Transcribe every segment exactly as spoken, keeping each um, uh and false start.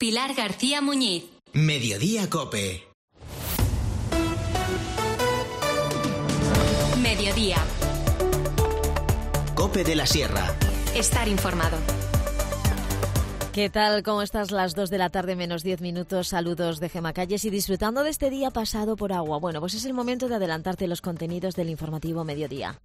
Pilar García Muñiz. Mediodía Cope. Mediodía. Cope de la Sierra. Estar informado. ¿Qué tal? ¿Cómo estás? Las dos de la tarde menos diez minutos. Saludos de Gemma Calles y disfrutando de este día pasado por agua. Bueno, pues es el momento de adelantarte los contenidos del informativo Mediodía.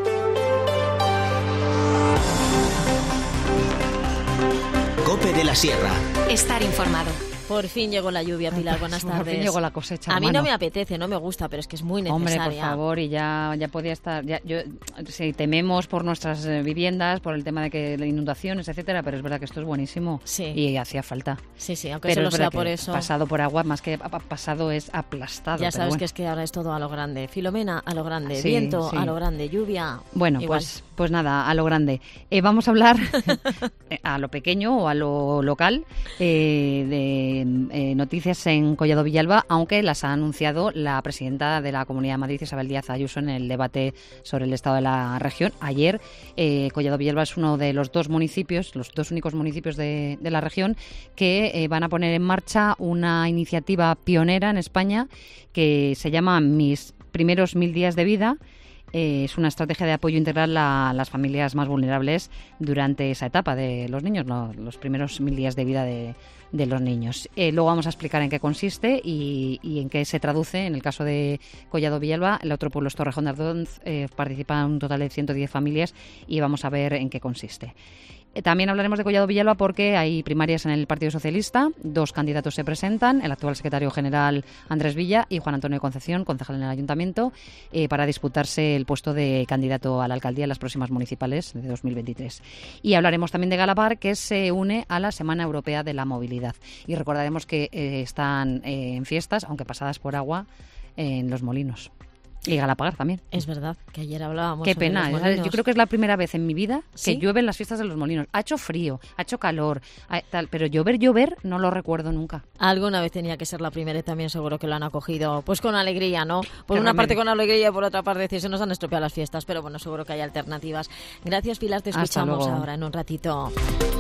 Cope de la Sierra. Estar informado. Por fin llegó la lluvia, Pilar. Buenas tardes. Por fin llegó la cosecha. A mí hermano. no me apetece, no me gusta, pero es que es muy necesaria. Hombre, por favor, y ya, ya podía estar. Ya, yo, sí, tememos por nuestras eh, viviendas, por el tema de que de inundaciones, etcétera, pero es verdad que esto es buenísimo. Sí. Y hacía falta. Sí, sí, aunque pero solo es verdad sea por que eso. Pasado por agua, más que ha pasado, es aplastado. Ya pero sabes bueno. que es que ahora es todo a lo grande. Filomena, a lo grande. Sí, Viento, sí. a lo grande. Lluvia. Bueno, igual. pues, pues nada, a lo grande. Eh, vamos a hablar a lo pequeño o a lo local eh, de eh, noticias en Collado Villalba, aunque las ha anunciado la presidenta de la Comunidad de Madrid, Isabel Díaz Ayuso, en el debate sobre el estado de la región. Ayer, eh, Collado Villalba es uno de los dos municipios, los dos únicos municipios de, de la región que eh, van a poner en marcha una iniciativa pionera en España que se llama Mis primeros mil días de vida. Eh, es una estrategia de apoyo integral a las familias más vulnerables durante esa etapa de los niños, no, los primeros mil días de vida de, de los niños. Eh, luego vamos a explicar en qué consiste y, y en qué se traduce. En el caso de Collado Villalba, el otro pueblo es Torrejón de Ardoz, eh, participan un total de ciento diez familias y vamos a ver en qué consiste. También hablaremos de Collado Villalba porque hay primarias en el Partido Socialista. Dos candidatos se presentan, el actual secretario general Andrés Villa y Juan Antonio Concepción, concejal en el Ayuntamiento, eh, para disputarse el puesto de candidato a la alcaldía en las próximas municipales de dos mil veintitrés. Y hablaremos también de Galapar, que se une a la Semana Europea de la Movilidad. Y recordaremos que eh, están eh, en fiestas, aunque pasadas por agua, eh, en Los Molinos. Y Galapagar también. Es verdad, que ayer hablábamos Qué sobre pena, los ¿sabes? molinos. Yo creo que es la primera vez en mi vida que ¿Sí? llueve en las fiestas de Los Molinos. Ha hecho frío, ha hecho calor, ha- tal, pero llover, llover, no lo recuerdo nunca. Alguna vez tenía que ser la primera y también seguro que lo han acogido pues con alegría, ¿no? Por Qué una remedio. parte con alegría y por otra parte decir, se nos han estropeado las fiestas, pero bueno, seguro que hay alternativas. Gracias, Pilar, te Hasta escuchamos luego. ahora en un ratito.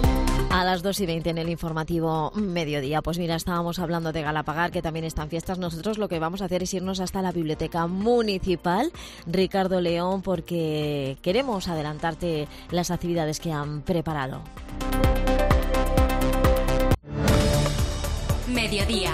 A las dos y veinte en el informativo Mediodía. Pues mira, estábamos hablando de Galapagar, que también están fiestas. Nosotros lo que vamos a hacer es irnos hasta la Biblioteca Municipal Ricardo León, porque queremos adelantarte las actividades que han preparado. Mediodía.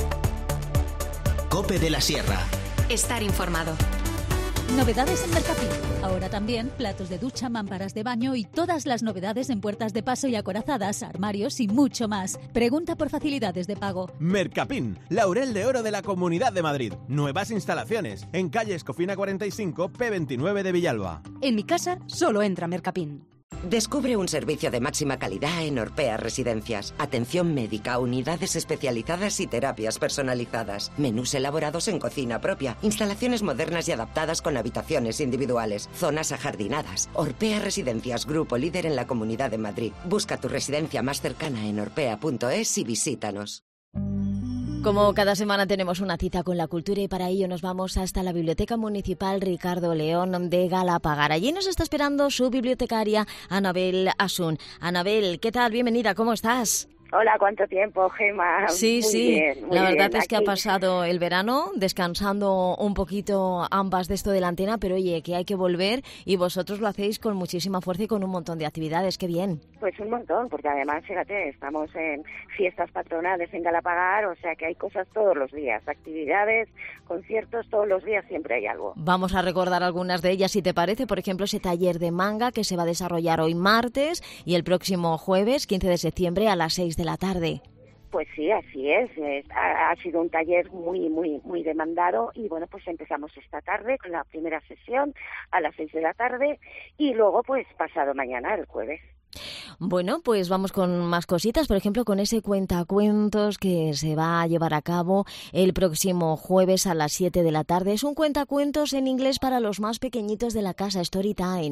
Cope de la Sierra. Estar informado. Novedades en Mercapín. Ahora también platos de ducha, mamparas de baño y todas las novedades en puertas de paso y acorazadas, armarios y mucho más. Pregunta por facilidades de pago. Mercapín, Laurel de Oro de la Comunidad de Madrid. Nuevas instalaciones en calle Escofina cuarenta y cinco, P veintinueve de Villalba. En mi casa solo entra Mercapín. Descubre un servicio de máxima calidad en Orpea Residencias. Atención médica, unidades especializadas y terapias personalizadas. Menús elaborados en cocina propia. Instalaciones modernas y adaptadas con habitaciones individuales. Zonas ajardinadas. Orpea Residencias, grupo líder en la Comunidad de Madrid. Busca tu residencia más cercana en orpea punto es y visítanos. Como cada semana tenemos una cita con la cultura y para ello nos vamos hasta la Biblioteca Municipal Ricardo León de Galapagar. Allí nos está esperando su bibliotecaria Anabel Asun. Anabel, ¿qué tal? Bienvenida, ¿cómo estás? Hola, ¿cuánto tiempo, Gemma? Sí, Muy sí, bien, muy la verdad bien. es que ha Aquí- pasado el verano descansando un poquito ambas de esto de la antena, pero oye, que hay que volver y vosotros lo hacéis con muchísima fuerza y con un montón de actividades, qué bien. Pues un montón, porque además, fíjate, estamos en fiestas patronales en Galapagar, o sea que hay cosas todos los días, actividades, conciertos, todos los días siempre hay algo. Vamos a recordar algunas de ellas, si te parece, por ejemplo, ese taller de manga que se va a desarrollar hoy martes y el próximo jueves, quince de septiembre, a las seis de la tarde. Pues sí, así es. es ha, ha sido un taller muy, muy, muy demandado y bueno, pues empezamos esta tarde con la primera sesión a las seis de la tarde y luego pues pasado mañana, el jueves. Bueno, pues vamos con más cositas, por ejemplo, con ese cuentacuentos que se va a llevar a cabo el próximo jueves a las siete de la tarde. Es un cuentacuentos en inglés para los más pequeñitos de la casa, Storytime.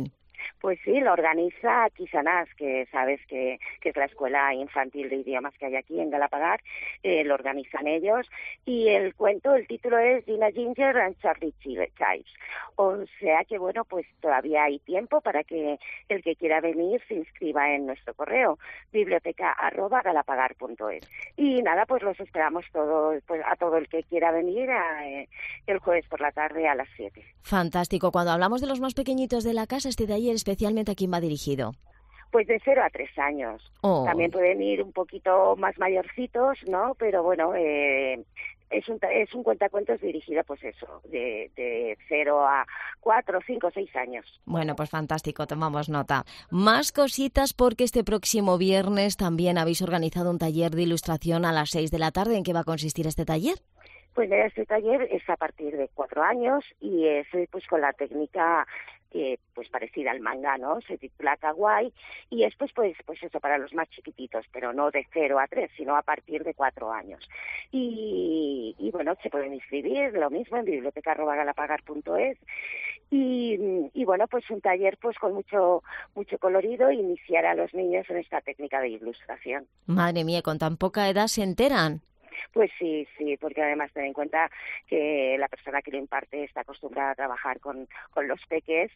Pues sí, lo organiza Kisanás, que sabes que, que es la escuela infantil de idiomas que hay aquí en Galapagar, eh, lo organizan ellos, y el cuento, el título es Gina Ginger and Charlie Chives. O sea que, bueno, pues todavía hay tiempo para que el que quiera venir se inscriba en nuestro correo, biblioteca arroba galapagar punto es. Y nada, pues los esperamos todo, pues, a todo el que quiera venir a, eh, el jueves por la tarde a las siete. Fantástico. Cuando hablamos de los más pequeñitos de la casa, este taller especialmente, ¿a quién va dirigido? Pues de cero a tres años. Oh. También pueden ir un poquito más mayorcitos, ¿no? Pero bueno, eh, es un es un cuentacuentos dirigido, pues eso, de, de cero a cuatro, cinco, seis años. Bueno, pues fantástico, tomamos nota. Más cositas, porque este próximo viernes también habéis organizado un taller de ilustración a las seis de la tarde. ¿En qué va a consistir este taller? Pues mira, este taller es a partir de cuatro años y es pues con la técnica eh, pues parecida al manga, ¿no? Se titula Kawaii y es pues, pues, pues eso para los más chiquititos, pero no de cero a tres, sino a partir de cuatro años. Y, y bueno, se pueden inscribir, lo mismo, en biblioteca arroba galapagar punto es. Y, y bueno, pues un taller pues con mucho mucho colorido, iniciar a los niños en esta técnica de ilustración. Madre mía, con tan poca edad se enteran. Pues sí, sí, porque además ten en cuenta que la persona que lo imparte está acostumbrada a trabajar con, con los peques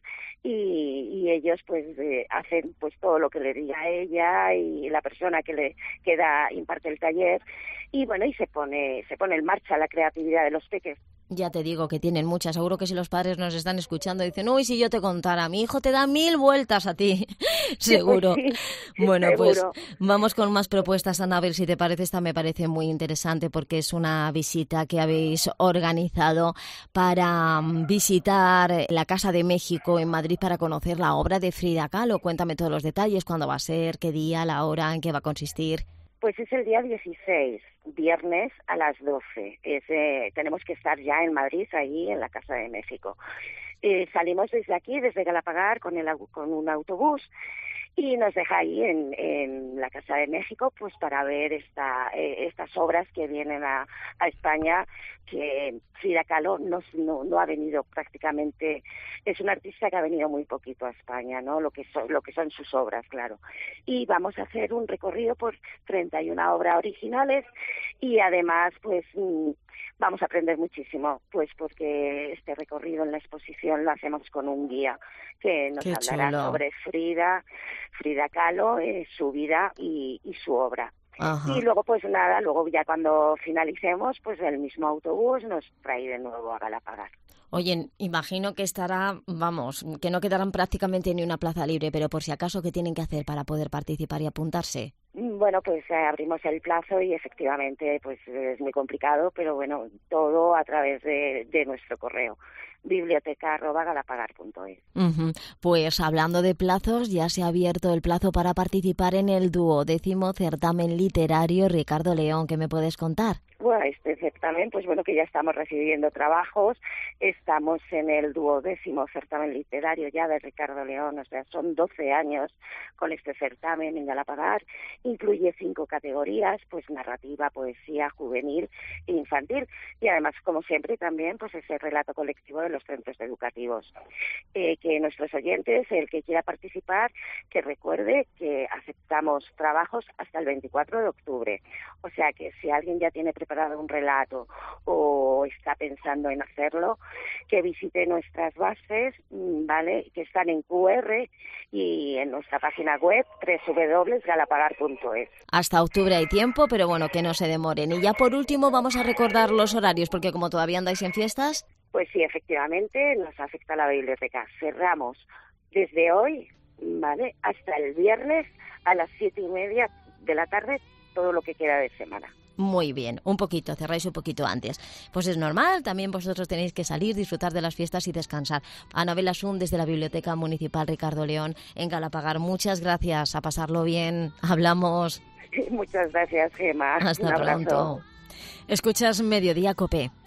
y, y ellos pues eh, hacen pues todo lo que le diga a ella y la persona que le que da, imparte el taller y bueno, y se pone se pone en marcha la creatividad de los peques. Ya te digo que tienen muchas. Seguro que si los padres nos están escuchando dicen, uy, si yo te contara, mi hijo te da mil vueltas a ti. Seguro. Sí, bueno, seguro. Pues vamos con más propuestas, Ana. A ver si te parece. Esta me parece muy interesante porque es una visita que habéis organizado para visitar la Casa de México en Madrid para conocer la obra de Frida Kahlo. Cuéntame todos los detalles, cuándo va a ser, qué día, la hora, en qué va a consistir. Pues es el día dieciséis, viernes a las doce. Es, eh, tenemos que estar ya en Madrid, ahí en la Casa de México. Eh, salimos desde aquí, desde Galapagar, con, el, con un autobús y nos deja ahí en, en la Casa de México pues para ver esta, eh, estas obras que vienen a, a España, que Frida Kahlo no, no, no ha venido prácticamente, es una artista que ha venido muy poquito a España, ¿no? Lo que son, lo que son sus obras, claro. Y vamos a hacer un recorrido por treinta y una obras originales y además pues vamos a aprender muchísimo, pues porque este recorrido en la exposición lo hacemos con un guía que nos Qué hablará chulo. sobre Frida, Frida Kahlo, eh, su vida y, y su obra. Ajá. Y luego pues nada, luego ya cuando finalicemos, pues el mismo autobús nos trae de nuevo a Galapagar. Oye, imagino que estará, vamos, que no quedarán prácticamente ni una plaza libre, pero por si acaso, ¿qué tienen que hacer para poder participar y apuntarse? Bueno, pues eh, abrimos el plazo y efectivamente pues es muy complicado, pero bueno, todo a través de, de nuestro correo, biblioteca arroba galapagar punto es. Uh-huh. Pues hablando de plazos, ya se ha abierto el plazo para participar en el duodécimo certamen literario Ricardo León. ¿Qué me puedes contar? Bueno, este certamen, pues bueno, que ya estamos recibiendo trabajos, estamos en el duodécimo certamen literario ya de Ricardo León, o sea, son doce años con este certamen en Galapagar, incluye cinco categorías, pues narrativa, poesía, juvenil e infantil, y además, como siempre, también pues ese relato colectivo de los centros educativos. Eh, que nuestros oyentes, el que quiera participar, que recuerde que aceptamos trabajos hasta el veinticuatro de octubre, o sea que si alguien ya tiene preparado un relato o está pensando en hacerlo, que visite nuestras bases, ¿vale? Que están en Q R y en nuestra página web doble u doble u doble u punto galapagar punto es. Hasta octubre hay tiempo, pero bueno, que no se demoren. Y ya por último vamos a recordar los horarios, porque como todavía andáis en fiestas... Pues sí, efectivamente, nos afecta la biblioteca. Cerramos desde hoy, ¿vale? Hasta el viernes a las siete y media de la tarde, todo lo que queda de semana. Muy bien, un poquito, cerráis un poquito antes. Pues es normal, también vosotros tenéis que salir, disfrutar de las fiestas y descansar. Anabel Asún, desde la Biblioteca Municipal Ricardo León en Galapagar, muchas gracias, a pasarlo bien, hablamos. Muchas gracias, Gemma. Hasta Un abrazo. pronto. Escuchas Mediodía Copé.